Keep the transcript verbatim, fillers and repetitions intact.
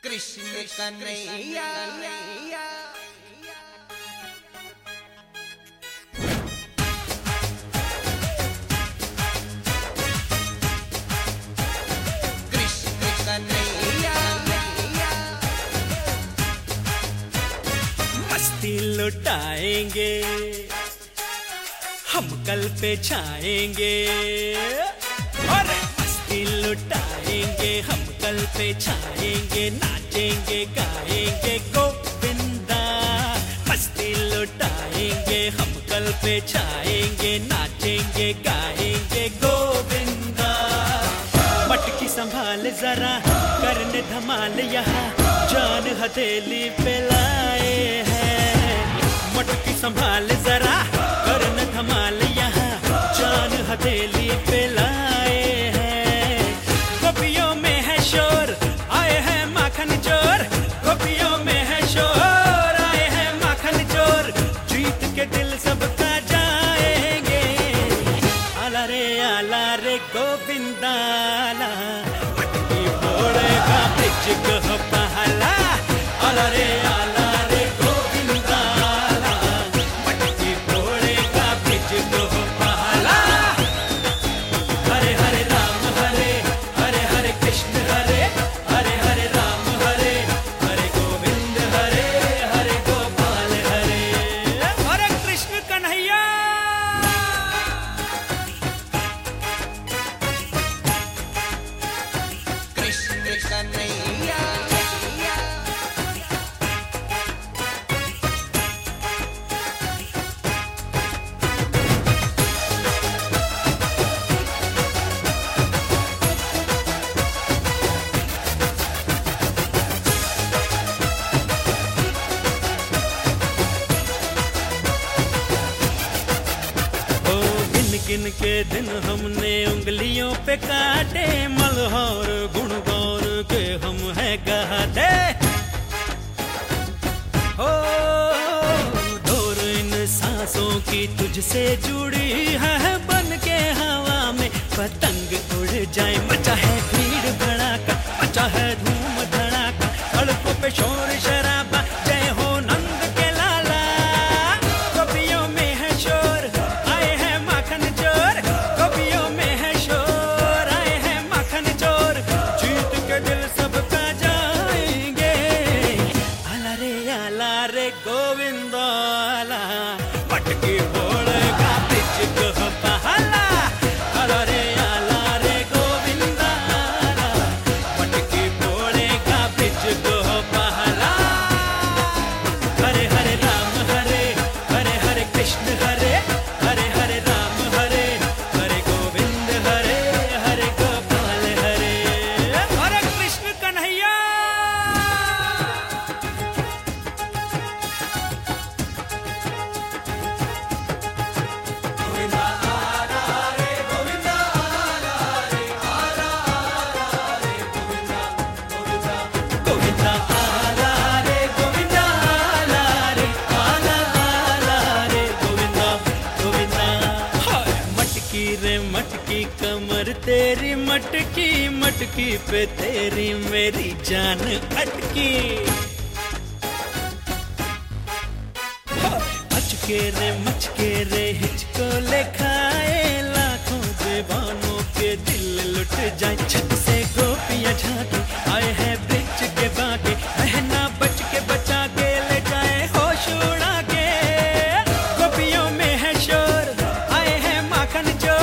कृष्ण कन्हैया कृष्ण कन्हैया मस्ती लुटाएंगे हम कल पे छाएंगे और मस्ती लुटाएंगे हम कल पे छाएंगे, नाचेंगे गाएंगे गोविंदा। मस्ती लुटाएंगे हम कल पे छाएंगे, नाचेंगे गाएंगे गोविंदा। मटकी संभाल जरा करने धमाल यहाँ जान हथेली पे लाए हैं। मटकी संभाल जरा करने धमाल यहाँ जान हथेली पे लाए हैं। गोपियों में है शोर आए हैं माखन चोर, गोपियों में है शोर आए हैं माखन चोर। जीत के दिल सबका जाएंगे आला रे आला रे गोविंदा आला। मटकी फोड़ेगा ब्रिज को पहला आला रे आला रे गोविंदा आला। मटकी फोड़ेगा ब्रिज को पहला। हरे हरे राम हरे हरे हरे कृष्ण हरे हरे हरे राम हरे हरे गोविंद हरे हरे गोपाल हरे हरे कृष्ण कन्हैया। कृष्ण कन्हैया गिन के दिन हमने उंगलियों पे काटे, मलहौर गुण गौर के हम है गाते। हो डोर इन सांसों की तुझसे जुड़ी है, बन के हवा में पतंग उड़ जाए। मचा है भीड़ भड़ाका, मचा है धूम धड़ाका, सड़कों पे शोर शराबा जय हो नंद के लाला। गोपियों में है शोर आए हैं माखन चोर, गोपियों में है शोर आए हैं माखन चोर। जीत के दिल सबका जाएंगे आला रे आला रे गोविंदा आला। मटकी फोड़ेगा ब्रिज को पहला आला रे आला रे गोविंदा आला। मटकी फोड़ेगा ब्रिज को पहला। हरे हरे राम हरे हरे हरे कृष्ण हरे हरे हरे राम हरे हरे गोविंद हरे हरे गोपाल हरे हरे कृष्ण कन्हैया। गोविंदा आला रे गोविंदा आला रे आला आला रे गोविंदा गोविंदा। हाय मटकी रे मटकी कमर तेरी मटकी, मटकी पे तेरी मेरी जान अटकी। मचके रे मचके रे हिचको ले खाए, लाखों दीवानों के दिल लुट जाए। छत से गोपियां झांके आए हैं ब्रिज के बाके, बहना बच के बचा के ले जाए होश उड़ा के। गोपियों में है शोर आए हैं माखन चोर,